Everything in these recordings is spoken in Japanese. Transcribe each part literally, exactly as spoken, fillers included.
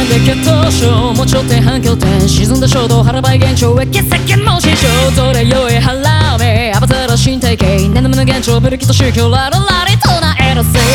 で決闘症持ち寄って反響点沈んだ衝動腹ばい現状へ血石も心象どれよい腹目アバターら身体系何でもの現状ブルキと宗教ラララリ唱えろせい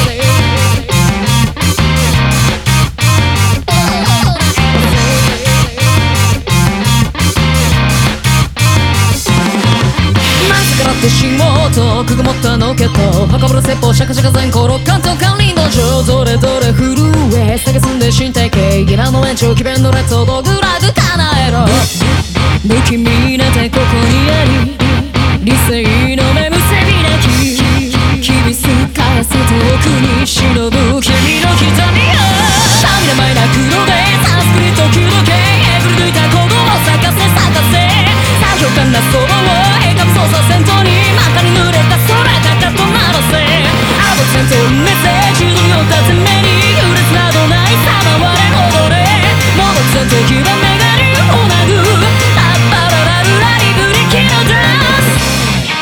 ってしもうとくぐもったのけと運ぶる説法シャカシャカ全行六関東管理の上どれどれ震え下げすんで身体系ギラの延長奇弁の列を道具ラグ叶えろ不気味な手ここにあり理性の目むせびなき厳しく返せ遠くに忍ぶ君の瞳よ涙前な黒でサンスクリット弓道系えぐり抜いた鼓動を咲かせ咲かせ作業感なそばを映画も操作戦闘に真っ赤に濡れた空かかとならせアド戦闘メッセージのよった全面に優劣などないさまわれ踊れモノ戦闘機はメガリを殴るラッパララルラリブリキのダンス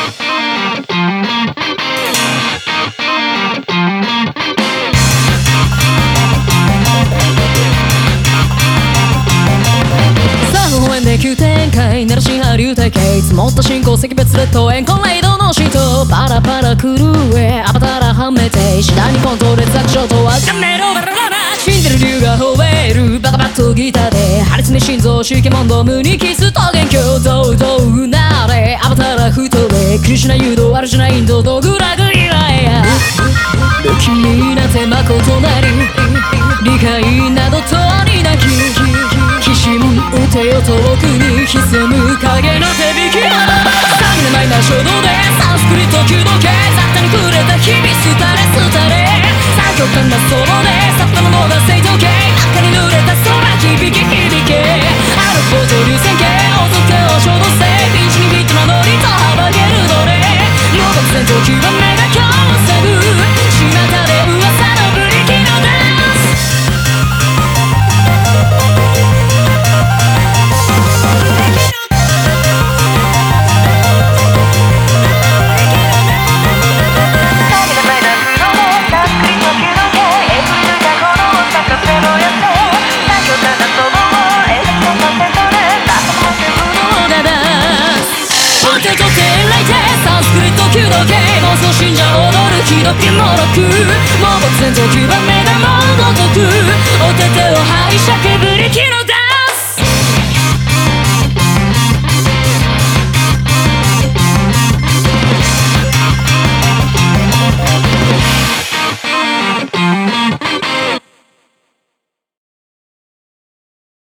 急展開なら新波流体系積もった進行赤別列島円コンレイドのシートパラパラ狂えアバタラはめて次第にコントレザクションとはガメロバラララ死んでる竜が吠えるバカバッとギターでハリスに心臓シケモンドムにキスと元凶どうどうなれアバタラ太れクリシュナ誘導あるじゃないインドドグラグイラエア不気味な手間ことなり理解などとになききしむ打てよ遠くに潜む影の手引き詐欺のマイナー衝動でサンスクリット弓道系雑多に触れた日々スタレスタレ最強感なソロでサッパの脳が正常系赤に濡れた空響き響けある方上流線形王族を衝動性ピンチにフィットなノリと幅げる奴隷両国戦闘機は目が今日を塞ぐ巷で噂のブリキのダンス弓道系妄想信者踊るひどきもろくもう